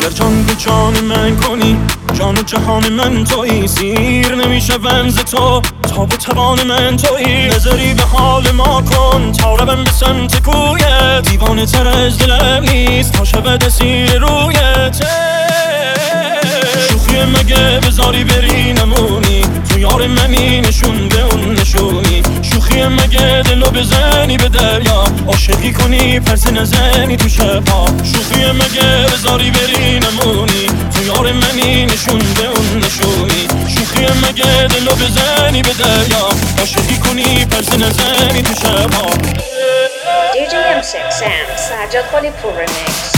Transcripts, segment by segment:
گر جان به جان من کنی، جان و جهان من تویی. سیر نمیشه ونز تو تا به توان من تویی. نظری به حال ما کن تا روم به سمت کویت. دیوانه تر از دلم نیست تا شود اسیر رویت. شوخی مگه بذاری بری نمونی، تو یار منی نشون به اون نشونی. شوخی مگه دلو بزنی به دریا، عاشقی کنی پرسه نزنی تو شبا. شوخی مگه بذاری بری نمونی، تو یار منی نشون به اون نشونی. شوخی مگه دلو بزنی به دریا، عاشقی کنی پرسه نزنی تو شبا. DJ M6 Sound Sajjad Khalipur Remix.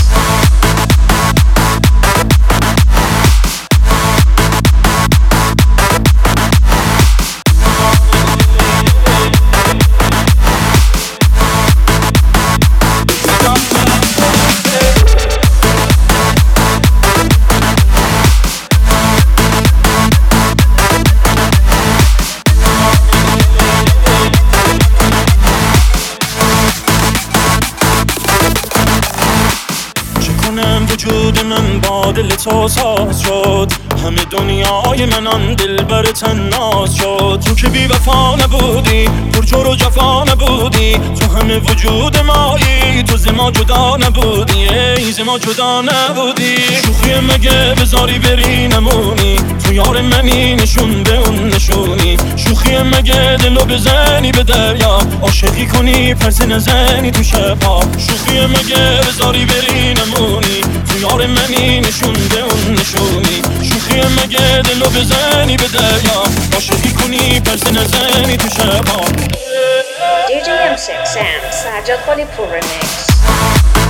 وجود من با دل تو ساز شد، همه دنیای من آن دل بر تناز شد. تو که بی وفا نبودی، پرجور و جفا نبودی، تو همه وجود مایی، تو ز ما جدا نبودی، ای ز ما جدا نبودی. شوخی مگه بذاری بری نمونی، تو یار منی نشون به اون نشونی. شوخی مگه دلو بزنی به دریا، عاشقی کنی پرسه نزنی تو شبا. شوخی مگه بذاری بری نمونی، تو یار منی نشون به اون نشونی. شوخی مگه دلو بزنی به دریا، عاشقی کنی پرسه نزنی تو شبا. DJ M6 Sound Sajjad Khalipur Remix.